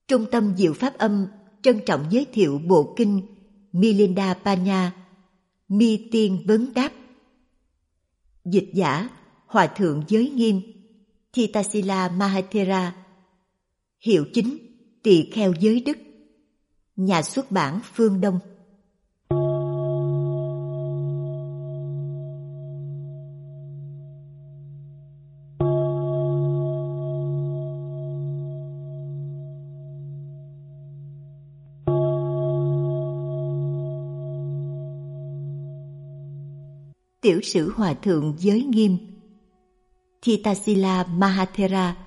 Trung tâm Diệu Pháp Âm trân trọng giới thiệu bộ kinh Milinda Panya, Mi Tiên Vấn Đáp. Dịch giả Hòa Thượng Giới Nghiêm, Thitasila Mahathera. Hiệu chính Tỳ Kheo Giới Đức. Nhà xuất bản Phương Đông. Tiểu sử Hòa Thượng Giới Nghiêm, Thitasila Mahathera,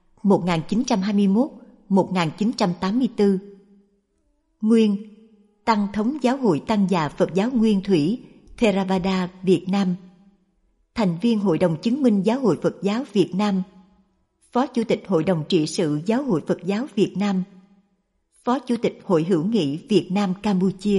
1921-1984. Nguyên Tăng thống Giáo hội Tăng già Phật giáo Nguyên Thủy Theravada Việt Nam, thành viên Hội đồng chứng minh Giáo hội Phật giáo Việt Nam, Phó Chủ tịch Hội đồng trị sự Giáo hội Phật giáo Việt Nam, Phó Chủ tịch Hội hữu nghị Việt Nam Campuchia.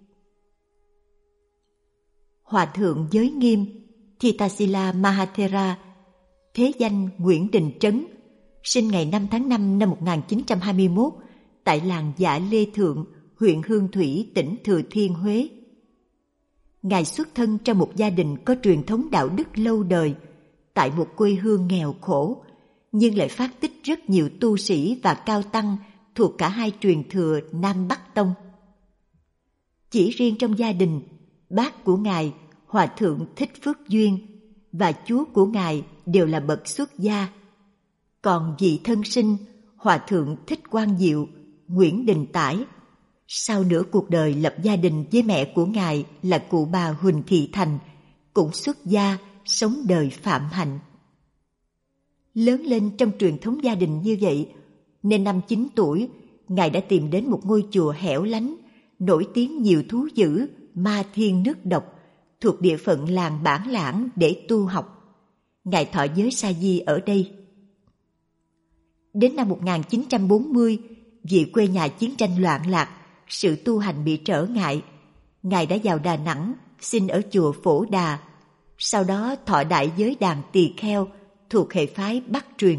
Hòa Thượng Giới Nghiêm Thitasila Mahathera, thế danh Nguyễn Đình Trấn, sinh ngày 5 tháng 5 năm 1921 tại làng Dạ Lê Thượng, huyện Hương Thủy, tỉnh Thừa Thiên Huế. Ngài xuất thân trong một gia đình có truyền thống đạo đức lâu đời, tại một quê hương nghèo khổ, nhưng lại phát tích rất nhiều tu sĩ và cao tăng thuộc cả hai truyền thừa Nam Bắc Tông. Chỉ riêng trong gia đình, bác của Ngài, Hòa Thượng Thích Phước Duyên, và chúa của Ngài đều là bậc xuất gia. Còn vị thân sinh, Hòa Thượng Thích Quang Diệu, Nguyễn Đình Tải, sau nửa cuộc đời lập gia đình với mẹ của Ngài là cụ bà Huỳnh Thị Thành, cũng xuất gia, sống đời phạm hạnh. Lớn lên trong truyền thống gia đình như vậy, nên năm 9 tuổi, Ngài đã tìm đến một ngôi chùa hẻo lánh, nổi tiếng nhiều thú dữ, ma thiên nước độc, thuộc địa phận làng Bản Lãng để tu học. Ngài thọ giới sa di ở đây. Đến năm 1940, vì quê nhà chiến tranh loạn lạc, sự tu hành bị trở ngại, Ngài đã vào Đà Nẵng, xin ở chùa Phổ Đà, sau đó thọ đại giới đàn tỳ kheo thuộc hệ phái Bắc truyền.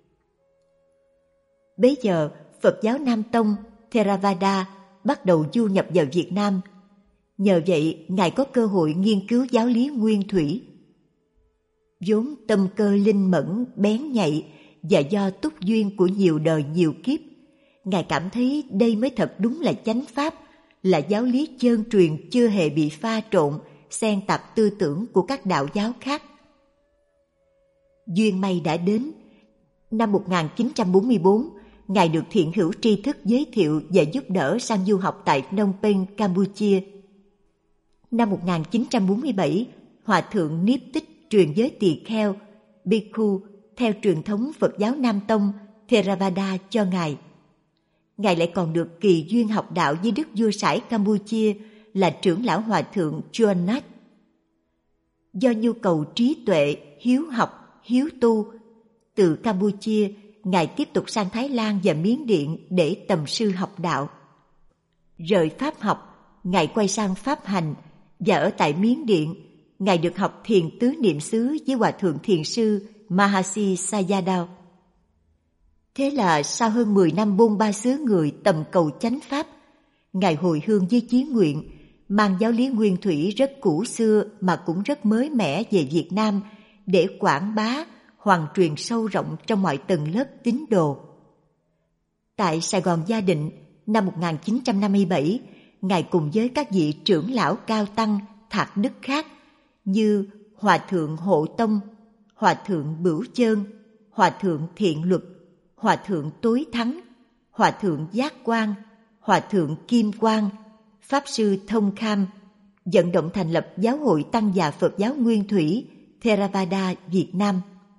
Bấy giờ, Phật giáo Nam Tông, Theravada bắt đầu du nhập vào Việt Nam. Nhờ vậy, Ngài có cơ hội nghiên cứu giáo lý nguyên thủy. Vốn tâm cơ linh mẫn, bén nhạy và do túc duyên của nhiều đời nhiều kiếp, Ngài cảm thấy đây mới thật đúng là chánh pháp, là giáo lý chân truyền chưa hề bị pha trộn, xen tạp tư tưởng của các đạo giáo khác. Duyên may đã đến. Năm 1944, Ngài được thiện hữu tri thức giới thiệu và giúp đỡ sang du học tại Phnom Penh, Campuchia. Năm 1947, Hòa Thượng Niếp Tích truyền giới tỳ kheo, Bhikkhu, theo truyền thống Phật giáo Nam Tông, Theravada cho Ngài. Ngài lại còn được kỳ duyên học đạo với Đức Vua Sải Campuchia là trưởng lão Hòa Thượng Chuan Nhat. Do nhu cầu trí tuệ, hiếu học, hiếu tu, từ Campuchia, Ngài tiếp tục sang Thái Lan và Miến Điện để tầm sư học đạo. Rời Pháp học, Ngài quay sang Pháp hành, và ở tại Miến Điện, Ngài được học thiền tứ niệm xứ với Hòa Thượng Thiền sư Mahasi Sayadaw. Thế là sau hơn 10 năm bôn ba xứ người tầm cầu chánh pháp, Ngài hồi hương với chí nguyện, mang giáo lý nguyên thủy rất cũ xưa mà cũng rất mới mẻ về Việt Nam để quảng bá, hoàn truyền sâu rộng trong mọi tầng lớp tín đồ. Tại Sài Gòn Gia Định, năm 1957, Ngài cùng với các vị trưởng lão cao tăng thạc đức khác như Hòa Thượng Hộ Tông, Hòa Thượng Bửu Chơn, Hòa Thượng Thiện Luật, Hòa Thượng Tối Thắng, Hòa Thượng Giác Quang, Hòa Thượng Kim Quang, Pháp Sư Thông Kham, vận động thành lập Giáo hội Tăng già Phật giáo Nguyên Thủy, Theravada Việt Nam.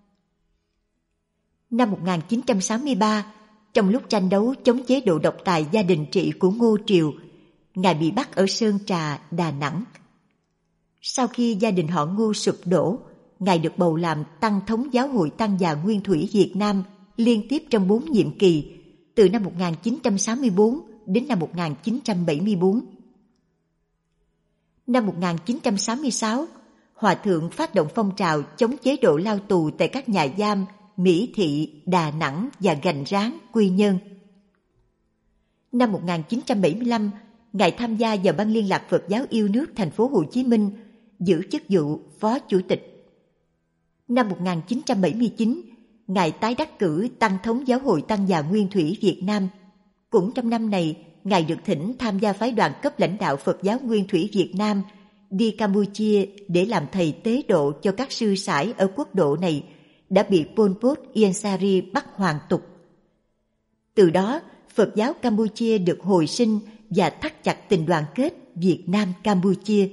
Năm 1963, trong lúc tranh đấu chống chế độ độc tài gia đình trị của Ngô Triều, Ngài bị bắt ở Sơn Trà, Đà Nẵng. Sau khi gia đình họ Ngô sụp đổ, Ngài được bầu làm Tăng thống Giáo hội Tăng già Nguyên Thủy Việt Nam liên tiếp trong 4 nhiệm kỳ, từ năm 1964 đến năm 1974. Năm 1966, Hòa Thượng phát động phong trào chống chế độ lao tù tại các nhà giam Mỹ Thị, Đà Nẵng và Gành Ráng, Quy Nhơn. Năm 1975, Ngài tham gia vào Ban Liên lạc Phật giáo yêu nước thành phố Hồ Chí Minh, giữ chức vụ Phó Chủ tịch. Năm 1979, Ngài tái đắc cử Tăng thống Giáo hội Tăng già Nguyên thủy Việt Nam. Cũng trong năm này, Ngài được thỉnh tham gia phái đoàn cấp lãnh đạo Phật giáo Nguyên thủy Việt Nam đi Campuchia để làm thầy tế độ cho các sư sãi ở quốc độ này đã bị Pol Pot Ieng Sari bắt hoàn tục. Từ đó, Phật giáo Campuchia được hồi sinh và thắt chặt tình đoàn kết Việt Nam-Campuchia.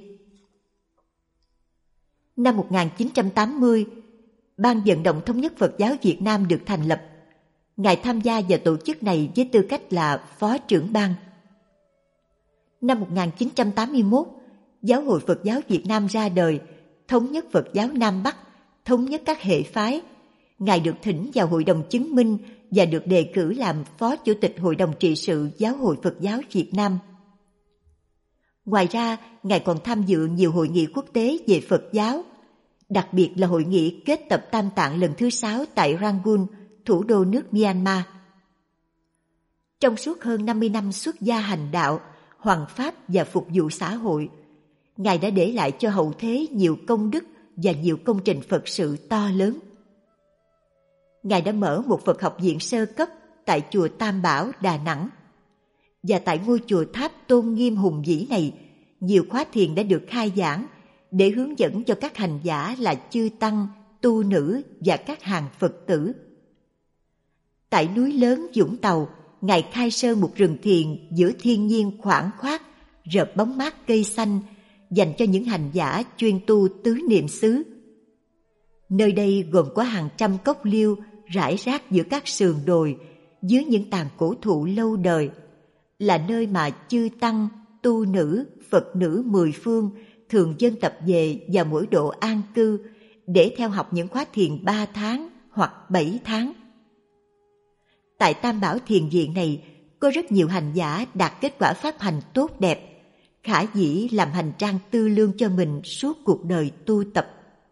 Năm 1980, Ban Vận động Thống nhất Phật giáo Việt Nam được thành lập. Ngài tham gia vào tổ chức này với tư cách là Phó trưởng ban. Năm 1981, Giáo hội Phật giáo Việt Nam ra đời, thống nhất Phật giáo Nam Bắc, thống nhất các hệ phái. Ngài được thỉnh vào Hội đồng chứng minh và được đề cử làm Phó Chủ tịch Hội đồng trị sự Giáo hội Phật giáo Việt Nam. Ngoài ra, Ngài còn tham dự nhiều hội nghị quốc tế về Phật giáo, đặc biệt là hội nghị kết tập Tam Tạng lần thứ 6 tại Rangoon, thủ đô nước Myanmar. Trong suốt hơn 50 năm xuất gia hành đạo, hoằng pháp và phục vụ xã hội, Ngài đã để lại cho hậu thế nhiều công đức và nhiều công trình Phật sự to lớn. Ngài đã mở một Phật học viện sơ cấp tại chùa Tam Bảo, Đà Nẵng. Và tại ngôi chùa tháp tôn nghiêm hùng vĩ này, nhiều khóa thiền đã được khai giảng để hướng dẫn cho các hành giả là chư tăng, tu nữ và các hàng Phật tử. Tại núi lớn Vũng Tàu, Ngài khai sơn một rừng thiền giữa thiên nhiên khoáng khoát, rợp bóng mát cây xanh, dành cho những hành giả chuyên tu tứ niệm xứ. Nơi đây gồm có hàng trăm cốc liêu rải rác giữa các sườn đồi, dưới những tàn cổ thụ lâu đời, là nơi mà chư tăng, tu nữ, Phật nữ 10 phương thường dân tập về vào mỗi độ an cư để theo học những khóa thiền 3 tháng hoặc 7 tháng. Tại Tam Bảo Thiền Viện này có rất nhiều hành giả đạt kết quả pháp hành tốt đẹp, khả dĩ làm hành trang tư lương cho mình suốt cuộc đời tu tập.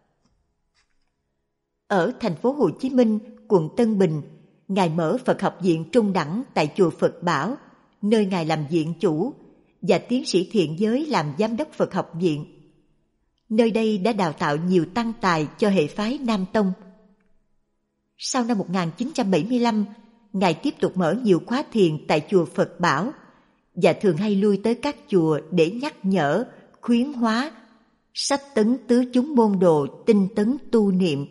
Ở thành phố Hồ Chí Minh, quận Tân Bình, Ngài mở Phật học viện trung đẳng tại chùa Phật Bảo, nơi Ngài làm viện chủ, và tiến sĩ Thiện Giới làm giám đốc Phật học viện. Nơi đây đã đào tạo nhiều tăng tài cho hệ phái Nam Tông. Sau năm 1975, Ngài tiếp tục mở nhiều khóa thiền tại chùa Phật Bảo và thường hay lui tới các chùa để nhắc nhở, khuyến hóa, sách tấn tứ chúng môn đồ tinh tấn tu niệm.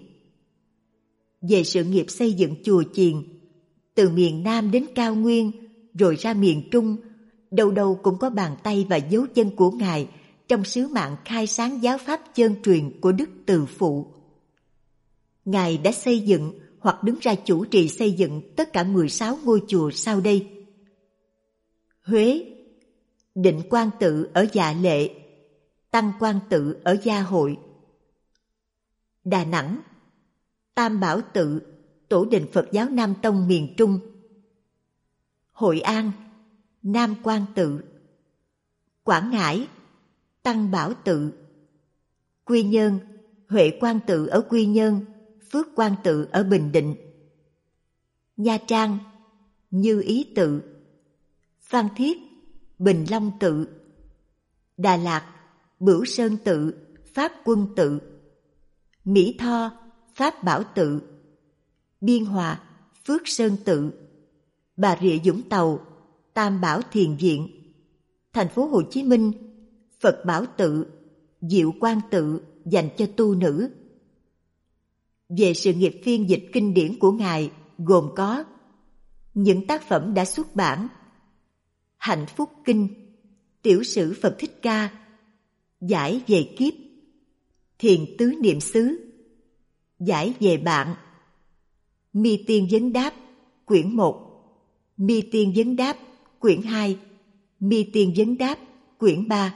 Về sự nghiệp xây dựng chùa chiền, từ miền Nam đến cao nguyên, rồi ra miền Trung, đâu đâu cũng có bàn tay và dấu chân của Ngài trong sứ mạng khai sáng giáo pháp chân truyền của Đức Từ Phụ. Ngài đã xây dựng hoặc đứng ra chủ trì xây dựng tất cả 16 ngôi chùa sau đây: Huế, Định Quang Tự ở Dạ Lệ, Tăng Quang Tự ở Gia Hội; Đà Nẵng, Tam Bảo Tự, Tổ đình Phật giáo Nam Tông miền Trung; Hội An, Nam Quang Tự; Quảng Ngãi, Tăng Bảo Tự; Quy Nhơn, Huệ Quang Tự ở Quy Nhơn, Phước Quang Tự ở Bình Định; Nha Trang, Như Ý Tự; Phan Thiết, Bình Long Tự; Đà Lạt, Bửu Sơn Tự, Pháp Quân Tự; Mỹ Tho, Pháp Bảo Tự; Biên Hòa, Phước Sơn Tự; Bà Rịa Vũng Tàu, Tam Bảo Thiền Viện; thành phố Hồ Chí Minh, Phật Bảo Tự, Diệu Quang Tự dành cho tu nữ. Về sự nghiệp phiên dịch kinh điển của Ngài gồm có những tác phẩm đã xuất bản: Hạnh Phúc Kinh, Tiểu sử Phật Thích Ca, Giải về Kiếp, Thiền Tứ Niệm xứ, Giải về Bạn, Mi Tiên Vấn Đáp, quyển 1, Mi Tiên Vấn Đáp, quyển 2, Mi Tiên Vấn Đáp, quyển 3.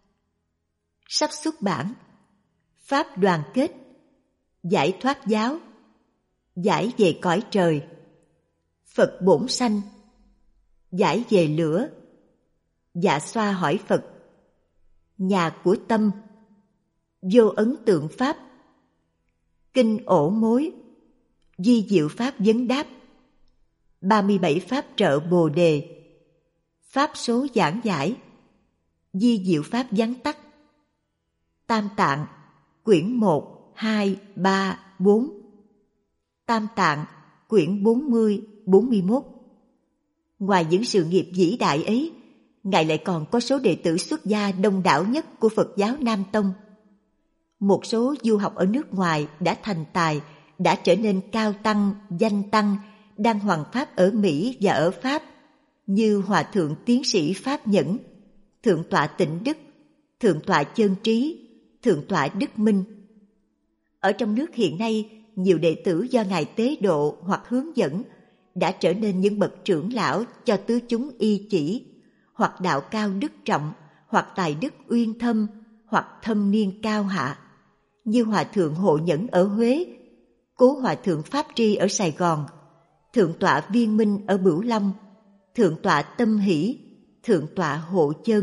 Sắp xuất bản: Pháp Đoàn Kết, Giải Thoát Giáo, Giải về Cõi Trời, Phật Bổn Sanh, Giải về Lửa, Dạ Xoa hỏi Phật, Nhà của Tâm, Vô Ấn Tượng Pháp, Kinh Ổ Mối, Di Diệu Pháp Vấn Đáp, 37 Pháp trợ Bồ Đề, Pháp số giảng giải, di diệu pháp vắn tắt, Tam Tạng, quyển 1, 2, 3, 4, Tam Tạng, quyển 40, 41. Ngoài những sự nghiệp vĩ đại ấy, Ngài lại còn có số đệ tử xuất gia đông đảo nhất của Phật giáo Nam Tông. Một số du học ở nước ngoài đã thành tài, đã trở nên cao tăng, danh tăng, đang hoằng pháp ở Mỹ và ở Pháp, như Hòa Thượng Tiến sĩ Pháp Nhẫn, Thượng tọa Tịnh Đức, Thượng tọa Chân Trí, Thượng tọa Đức Minh. Ở trong nước hiện nay, nhiều đệ tử do Ngài tế độ hoặc hướng dẫn đã trở nên những bậc trưởng lão cho tứ chúng y chỉ, hoặc đạo cao đức trọng, hoặc tài đức uyên thâm, hoặc thâm niên cao hạ, như Hòa Thượng Hộ Nhẫn ở Huế, Cố Hòa Thượng Pháp Tri ở Sài Gòn, Thượng tọa Viên Minh ở Bửu Long, Thượng tọa Tâm Hỷ, Thượng tọa Hộ Chân.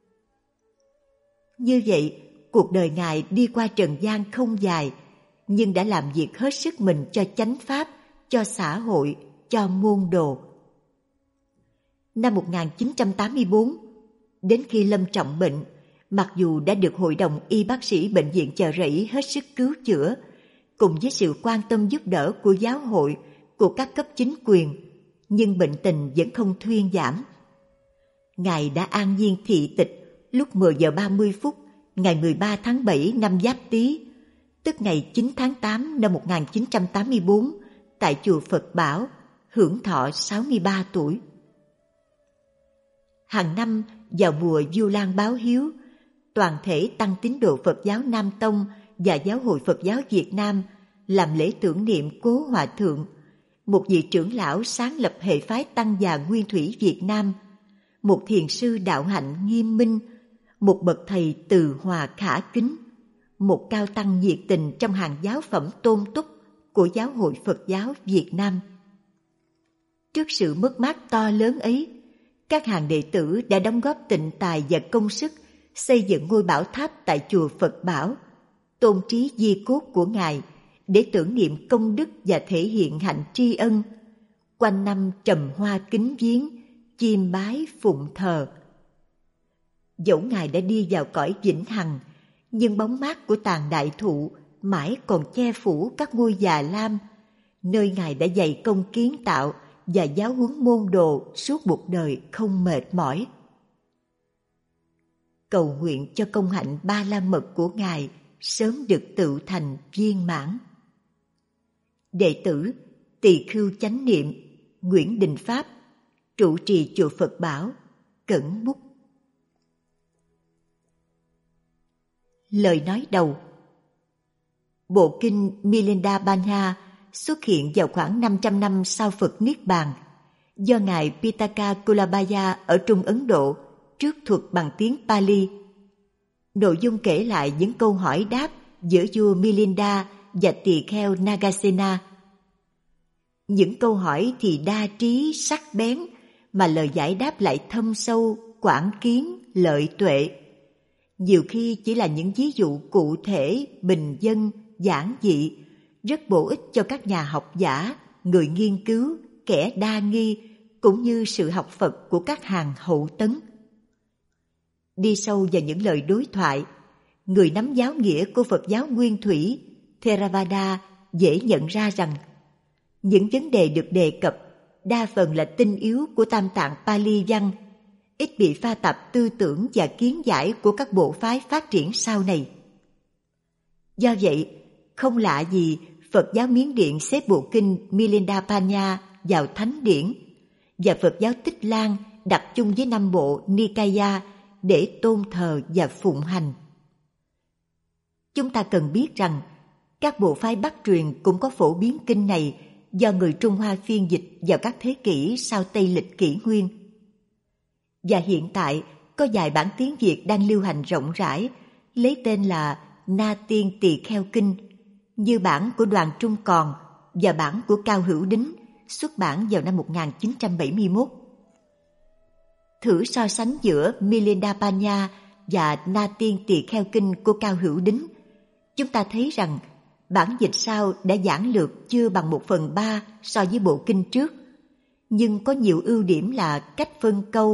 Như vậy, cuộc đời Ngài đi qua trần gian không dài, nhưng đã làm việc hết sức mình cho chánh pháp, cho xã hội, cho môn đồ. Năm 1984, đến khi lâm trọng bệnh, mặc dù đã được Hội đồng Y bác sĩ Bệnh viện Chợ Rẫy hết sức cứu chữa, cùng với sự quan tâm giúp đỡ của giáo hội, của các cấp chính quyền, nhưng bệnh tình vẫn không thuyên giảm. Ngài đã an nhiên thị tịch lúc 10 giờ 30 phút ngày 13 tháng 7 năm Giáp Tý, tức ngày 9 tháng 8 năm 1984, tại chùa Phật Bảo, hưởng thọ 63 tuổi. Hàng năm vào mùa Vu Lan báo hiếu, toàn thể tăng tín đồ Phật giáo Nam Tông và Giáo hội Phật giáo Việt Nam làm lễ tưởng niệm Cố Hòa Thượng, một vị trưởng lão sáng lập hệ phái Tăng già Nguyên Thủy Việt Nam, một thiền sư đạo hạnh nghiêm minh, một bậc thầy từ hòa khả kính, một cao tăng nhiệt tình trong hàng giáo phẩm tôn túc của Giáo hội Phật giáo Việt Nam. Trước sự mất mát to lớn ấy, các hàng đệ tử đã đóng góp tịnh tài và công sức xây dựng ngôi bảo tháp tại chùa Phật Bảo, tôn trí di cốt của Ngài để tưởng niệm công đức và thể hiện hạnh tri ân, quanh năm trầm hoa kính viếng, chiêm bái phụng thờ. Dẫu Ngài đã đi vào cõi vĩnh hằng, nhưng bóng mát của tàn đại thụ mãi còn che phủ các ngôi già lam, nơi Ngài đã dày công kiến tạo và giáo huấn môn đồ suốt một đời không mệt mỏi. Cầu nguyện cho công hạnh Ba La Mật của Ngài sớm được tựu thành viên mãn. Đệ tử Tỳ Khưu Chánh Niệm, Nguyễn Đình Pháp, trụ trì chùa Phật Bảo, Cẩn Búc. Lời nói đầu. Bộ kinh Milinda-Banya xuất hiện vào khoảng 500 năm sau Phật Niết Bàn, do Ngài Pitaka Kulabaya ở Trung Ấn Độ trước thuật bằng tiếng Pali. Nội dung kể lại những câu hỏi đáp giữa vua Milinda và tỳ kheo Nagasena. Những câu hỏi thì đa trí sắc bén, mà lời giải đáp lại thâm sâu, quảng kiến, lợi tuệ. Nhiều khi chỉ là những ví dụ cụ thể, bình dân, giản dị, rất bổ ích cho các nhà học giả, người nghiên cứu, kẻ đa nghi, cũng như sự học Phật của các hàng hậu tấn. Đi sâu vào những lời đối thoại, người nắm giáo nghĩa của Phật giáo Nguyên Thủy, Theravada, dễ nhận ra rằng những vấn đề được đề cập đa phần là tinh yếu của Tam Tạng Pali văn, ít bị pha tạp tư tưởng và kiến giải của các bộ phái phát triển sau này. Do vậy, không lạ gì Phật giáo Miến Điện xếp bộ kinh Milinda-Banya vào thánh điển, và Phật giáo Tích Lan đặt chung với 5 bộ Nikaya để tôn thờ và phụng hành. Chúng ta cần biết rằng các bộ phái Bắc truyền cũng có phổ biến kinh này do người Trung Hoa phiên dịch vào các thế kỷ sau Tây lịch kỷ nguyên. Và hiện tại có vài bản tiếng Việt đang lưu hành rộng rãi, lấy tên là Na Tiên Tỳ Kheo Kinh, như bản của Đoàn Trung Còn và bản của Cao Hữu Đính, xuất bản vào năm 1971. Thử so sánh giữa Milinda-Banya và Na Tiên Tỳ Kheo Kinh của Cao Hữu Đính, chúng ta thấy rằng bản dịch sau đã giản lược chưa bằng 1/3 so với bộ kinh trước, nhưng có nhiều ưu điểm là cách phân câu,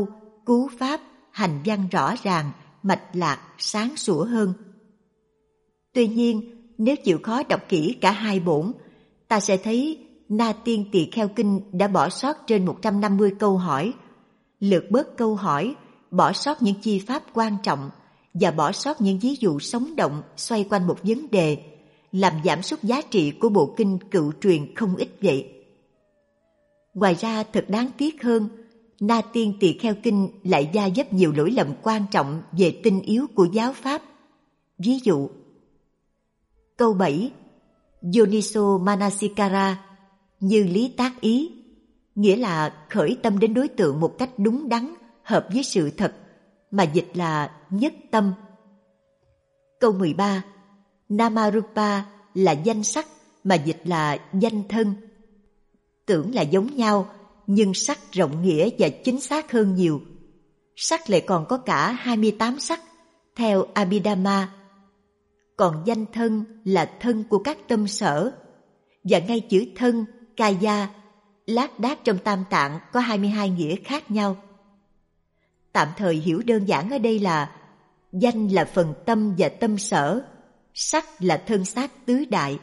cú pháp, hành văn rõ ràng, mạch lạc, sáng sủa hơn. Tuy nhiên, nếu chịu khó đọc kỹ cả hai bổn, ta sẽ thấy Na Tiên Tỳ Kheo Kinh đã bỏ sót trên 150 câu hỏi, lược bớt câu hỏi, bỏ sót những chi pháp quan trọng và bỏ sót những ví dụ sống động xoay quanh một vấn đề, làm giảm sút giá trị của bộ kinh cựu truyền không ít vậy. Ngoài ra, thật đáng tiếc hơn, Na Tiên Tỳ Kheo Kinh lại gia dấp nhiều lỗi lầm quan trọng về tinh yếu của giáo pháp. Ví dụ, câu 7, Yoniso Manasikara, như lý tác ý, nghĩa là khởi tâm đến đối tượng một cách đúng đắn, hợp với sự thật, mà dịch là nhất tâm. Câu 13, Namarupa là danh sắc, mà dịch là danh thân. Tưởng là giống nhau, nhưng sắc rộng nghĩa và chính xác hơn nhiều. Sắc lại còn có cả 28 sắc, theo Abhidhamma. Còn danh thân là thân của các tâm sở. Và ngay chữ thân, kaya, lác đác trong Tam Tạng có 22 nghĩa khác nhau. Tạm thời hiểu đơn giản ở đây là danh là phần tâm và tâm sở, sắc là thân xác tứ đại.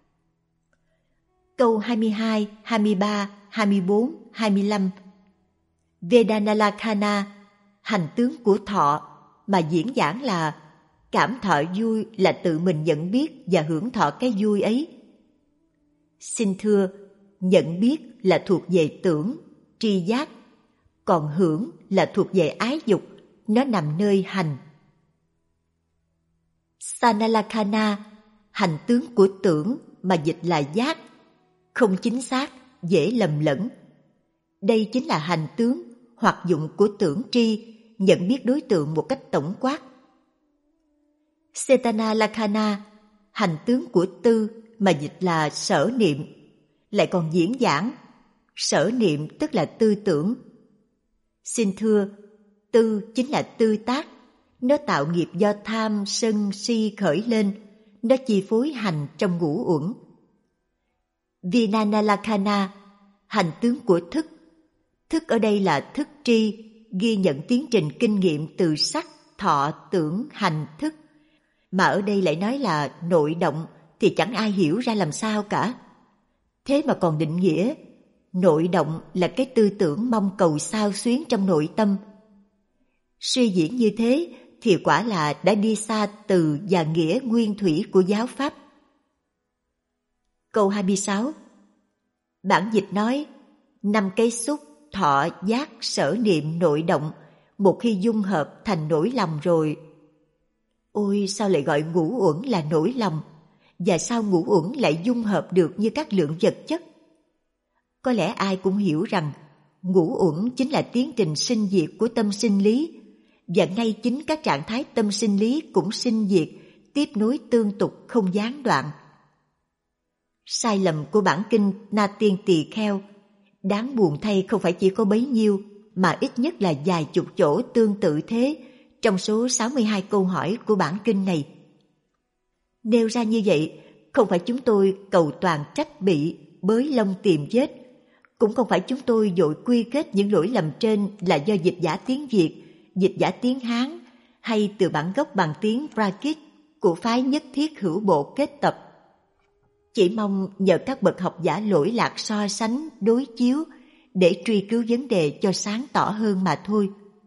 Câu 22, 23, 24, 25 Vedanalakhana, hành tướng của thọ, mà diễn giảng là cảm thọ vui là tự mình nhận biết và hưởng thọ cái vui ấy. Xin thưa, nhận biết là thuộc về tưởng, tri giác, còn hưởng là thuộc về ái dục, nó nằm nơi hành. Sanalakhana, hành tướng của tưởng, mà dịch là giác, không chính xác, dễ lầm lẫn. Đây chính là hành tướng, hoạt dụng của tưởng tri, nhận biết đối tượng một cách tổng quát. Cetana-lakhana, hành tướng của tư, mà dịch là sở niệm, lại còn diễn giảng, sở niệm tức là tư tưởng. Xin thưa, tư chính là tư tác, nó tạo nghiệp do tham, sân, si khởi lên, nó chi phối hành trong ngũ uẩn. Vinanalakhana, hành tướng của thức. Thức ở đây là thức tri, ghi nhận tiến trình kinh nghiệm từ sắc, thọ, tưởng, hành, thức. Mà ở đây lại nói là nội động thì chẳng ai hiểu ra làm sao cả. Thế mà còn định nghĩa, nội động là cái tư tưởng mong cầu xao xuyến trong nội tâm. Suy diễn như thế thì quả là đã đi xa từ và nghĩa nguyên thủy của giáo pháp. Câu 26, bản dịch nói, 5 cái xúc, thọ, giác, sở niệm, nội động, một khi dung hợp thành nỗi lòng rồi. Ôi, sao lại gọi ngũ uẩn là nỗi lòng? Và sao ngũ uẩn lại dung hợp được như các lượng vật chất? Có lẽ ai cũng hiểu rằng ngũ uẩn chính là tiến trình sinh diệt của tâm sinh lý, và ngay chính các trạng thái tâm sinh lý cũng sinh diệt, tiếp nối tương tục không gián đoạn. Sai lầm của bản kinh Na Tiên Tỳ Kheo, đáng buồn thay không phải chỉ có bấy nhiêu, mà ít nhất là vài chục chỗ tương tự thế trong số 62 câu hỏi của bản kinh này. Nêu ra như vậy, không phải chúng tôi cầu toàn trách bị, bới lông tìm vết, cũng không phải chúng tôi vội quy kết những lỗi lầm trên là do dịch giả tiếng Việt, dịch giả tiếng Hán hay từ bản gốc bằng tiếng Prakrit của phái Nhất Thiết Hữu Bộ kết tập. Chỉ mong nhờ các bậc học giả lỗi lạc so sánh, đối chiếu để truy cứu vấn đề cho sáng tỏ hơn mà thôi.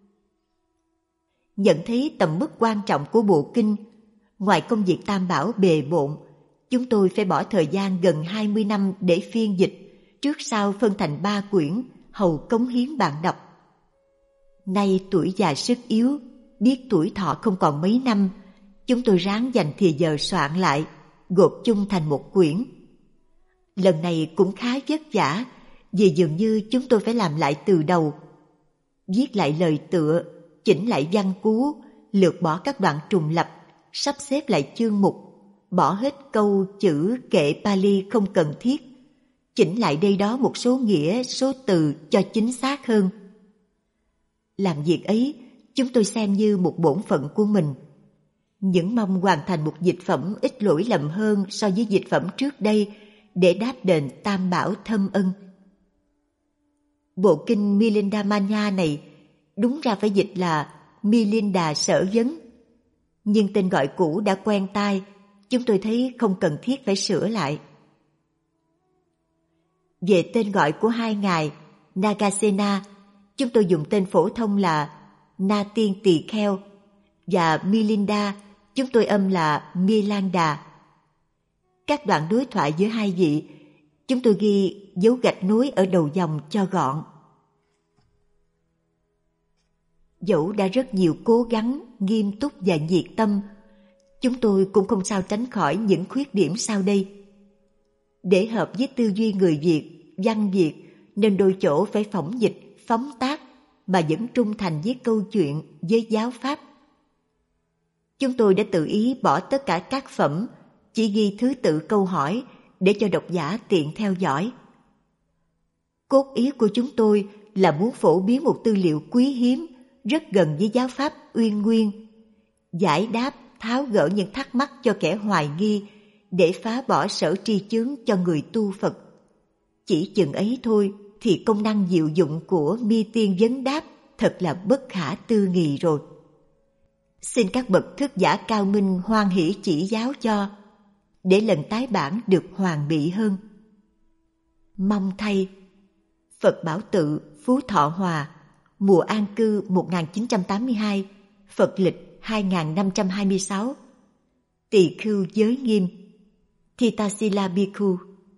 Nhận thấy tầm mức quan trọng của bộ kinh, ngoài công việc tam bảo bề bộn, chúng tôi phải bỏ thời gian gần 20 năm để phiên dịch, trước sau phân thành 3 quyển, hầu cống hiến bạn đọc. Nay tuổi già sức yếu, biết tuổi thọ không còn mấy năm, chúng tôi ráng dành thì giờ soạn lại, gộp chung thành một quyển. Lần này cũng khá vất vả, vì dường như chúng tôi phải làm lại từ đầu. Viết lại lời tựa, chỉnh lại văn cú, lược bỏ các đoạn trùng lặp, sắp xếp lại chương mục, bỏ hết câu chữ kệ Pali không cần thiết, chỉnh lại đây đó một số nghĩa, số từ cho chính xác hơn. Làm việc ấy, chúng tôi xem như một bổn phận của mình. Những mong hoàn thành một dịch phẩm ít lỗi lầm hơn so với dịch phẩm trước đây để đáp đền tam bảo thâm ân. Bộ kinh Milinda Manya này đúng ra phải dịch là Milinda Sở Vấn. Nhưng tên gọi cũ đã quen tai, chúng tôi thấy không cần thiết phải sửa lại. Về tên gọi của hai ngài Nagasena, chúng tôi dùng tên phổ thông là Na Tiên Tỳ Kheo, và Milinda chúng tôi âm là Milanda. Các đoạn đối thoại giữa hai vị, chúng tôi ghi dấu gạch nối ở đầu dòng cho gọn. Dẫu đã rất nhiều cố gắng, nghiêm túc và nhiệt tâm, chúng tôi cũng không sao tránh khỏi những khuyết điểm sau đây. Để hợp với tư duy người Việt, văn Việt, nên đôi chỗ phải phỏng dịch, phóng tác, mà vẫn trung thành với câu chuyện, với giáo pháp. Chúng tôi đã tự ý bỏ tất cả các phẩm, chỉ ghi thứ tự câu hỏi để cho độc giả tiện theo dõi. Cốt ý của chúng tôi là muốn phổ biến một tư liệu quý hiếm, rất gần với giáo pháp Uyên Nguyên, giải đáp, tháo gỡ những thắc mắc cho kẻ hoài nghi để phá bỏ sở tri chướng cho người tu Phật. Chỉ chừng ấy thôi thì công năng diệu dụng của Mi Tiên Vấn Đáp thật là bất khả tư nghị rồi. Xin các bậc thức giả cao minh hoan hỷ chỉ giáo cho, để lần tái bản được hoàn mỹ hơn. Mong thay. Phật Bảo Tự, Phú Thọ Hòa, mùa an cư 1982, Phật lịch 2526. Tỳ khưu giới nghiêm, Thitasila Bhikkhu.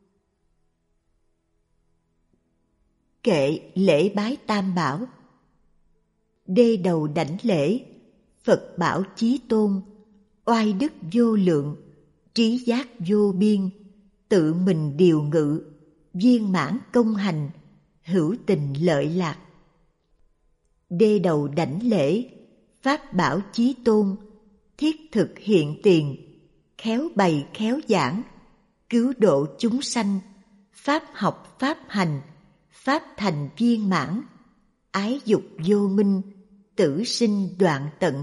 Kệ lễ bái Tam Bảo. Đê đầu đảnh lễ, Phật bảo chí tôn, oai đức vô lượng, trí giác vô biên, tự mình điều ngự, viên mãn công hành, hữu tình lợi lạc. Đê đầu đảnh lễ, pháp bảo chí tôn, thiết thực hiện tiền, khéo bày khéo giảng, cứu độ chúng sanh, pháp học pháp hành, pháp thành viên mãn, ái dục vô minh, tử sinh đoạn tận.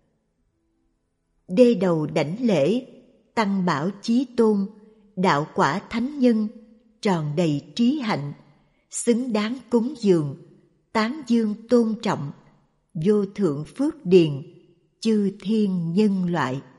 Đê đầu đảnh lễ, tăng bảo chí tôn, đạo quả thánh nhân, tròn đầy trí hạnh, xứng đáng cúng dường, tán dương tôn trọng, vô thượng phước điền, chư thiên nhân loại.